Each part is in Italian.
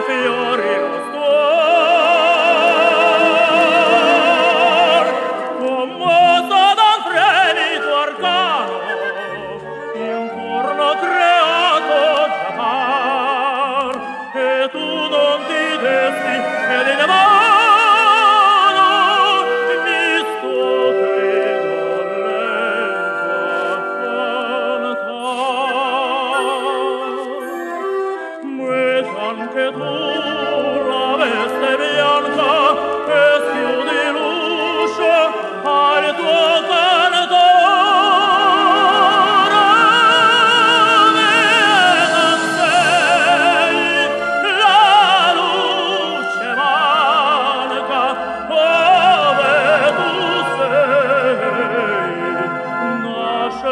fiori lo stuor, commosso d'un fremito arcano, in turno creato già par, e tu non ti desti ed in mano visto credo lento a cantar. Anche tu la veste bianca e schiudi l'uscio al tuo cantore, non sei, la luce manca ove tu sei, nasce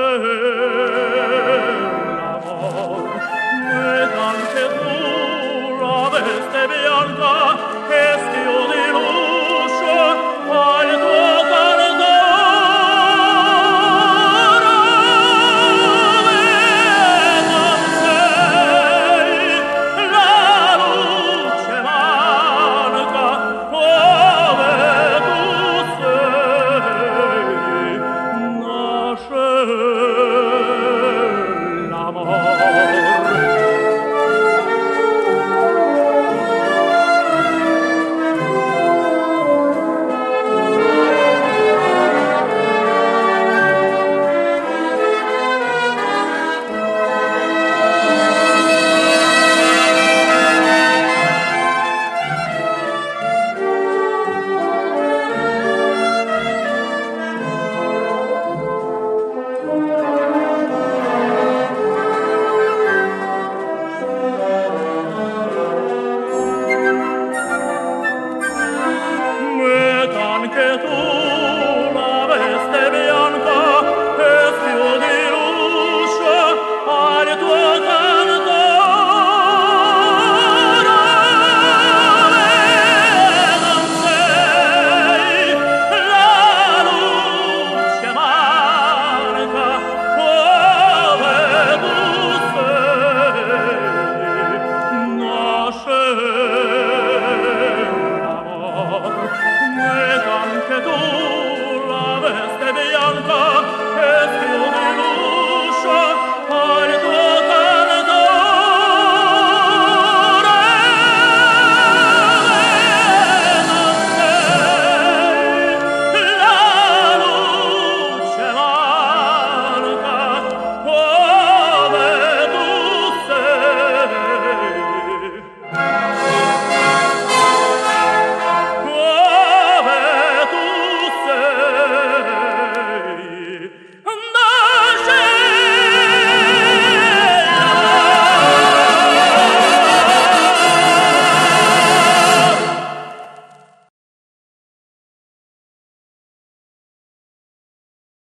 l'amor. Ed anche tu la veste bianca